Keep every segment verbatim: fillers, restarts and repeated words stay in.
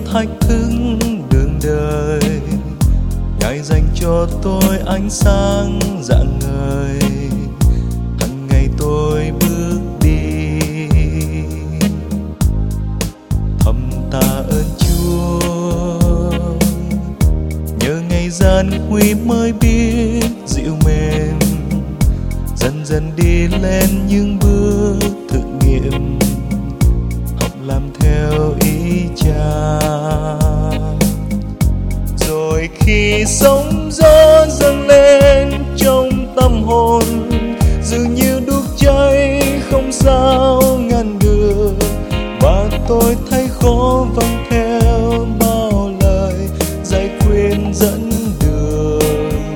thách thức đường đời, Ngài dành cho tôi ánh sáng rạng ngời. Hằng ngày tôi bước đi thầm tạ ơn Chúa, nhờ ngày gian nguy mới biết dịu mềm, dần dần đi lên những bước thực nghiệm, học làm theo ý Cha. Rồi khi sóng gió dâng lên trong tâm hồn, dường như đốt cháy không sao ngăn được, và tôi thấy khó vâng theo bao lời dạy khuyên dẫn đường.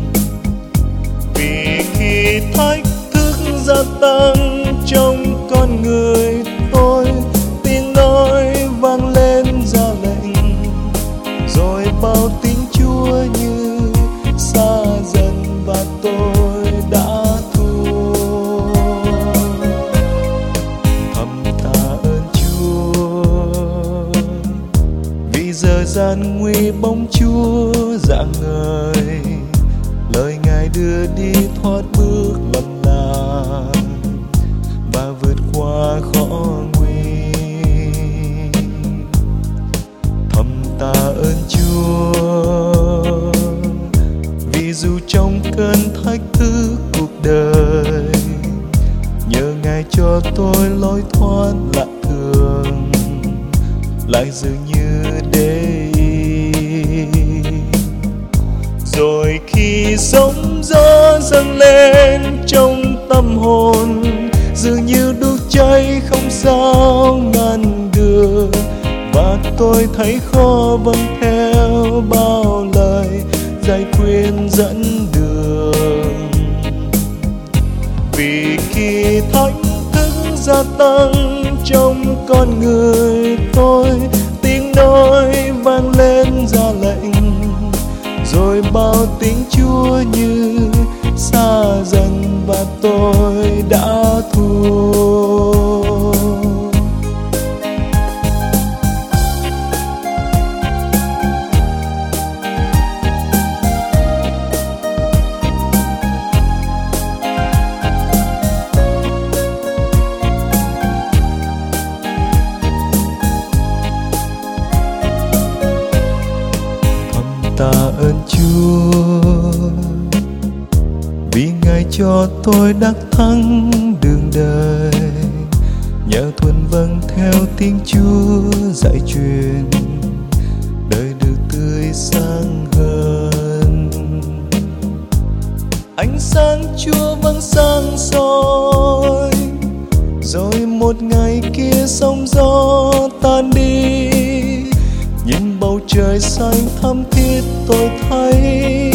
Vì khi thách thức gia tăng trong con người tôi, tiếng nói vang lên ra lệnh, rồi bao tiếng Chúa như xa dần và tôi đã thua. Thầm tạ ơn Chúa vì giờ gian nguy bóng Chúa rạng ngời, lời Ngài đưa đi thoát bước lầm lạc và vượt qua khó nguy. Thầm tạ ơn Chúa vì dù trong cơn thách thức cuộc đời, nhờ Ngài cho tôi lối thoát lạ thường, lại dường như để ý. Rồi khi sóng gió dâng lên trong tâm hồn, dường như đốt cháy không sao ngăn được, và tôi thấy khó vâng theo bao lời dạy khuyên dẫn đường. Vì khi thách thức gia tăng trong con người tôi, tiếng nói vang lên ra lệnh, rồi bao tiếng Chúa như xa dần và tôi đã thua. Tạ ơn Chúa vì Ngài cho tôi đắc thắng đường đời, nhờ thuần vâng theo tiếng Chúa dạy truyền, đời được tươi sáng hơn. Ánh sáng Chúa vẫn sáng soi, rồi một ngày kia sóng gió tan đi, nhìn bầu trời xanh thắm thiết tôi thấy